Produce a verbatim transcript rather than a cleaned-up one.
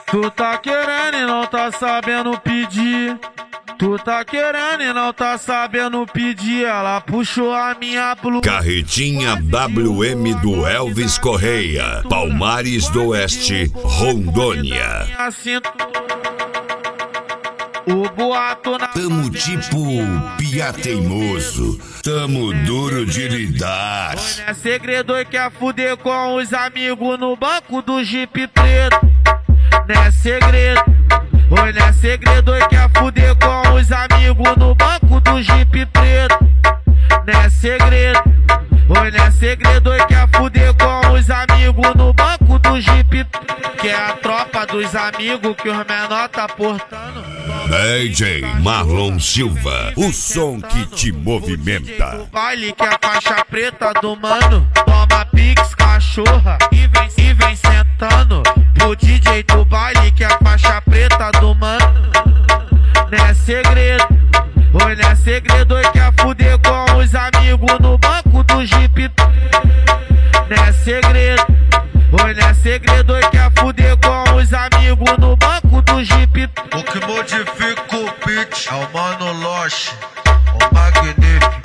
Tu tá querendo e não tá sabendo pedir. Tu tá querendo e não tá sabendo pedir. Ela puxou a minha blusa. Carretinha W M do Elvis Correia, Palmares do Oeste, Rondônia. O boato na... Tamo tipo piá teimoso, tamo duro de lidar. Não é segredo e quer fuder com os amigos no banco do Jeep preto. Não é segredo, oi, não é segredo e quer fuder com os amigos no banco do Jeep preto. Não é segredo, oi, não é segredo e quer fuder com os amigos no banco do Jeep preto. Que é a tropa dos amigos que os menor tá portando. D J Marlon Silva, o som que te movimenta. O baile que é a faixa preta do mano. Toma pix, cachorra, e vem, e vem sentando. Pro D J do baile que é a faixa preta do mano. Não é segredo, oi, não é segredo e quer fuder com os amigos no banco do Jeep. Não é segredo, oi, não é segredo e quer fuder com os amigos no banco do Jeep. O que modifica o beat é o Mano Loche, o magnífico.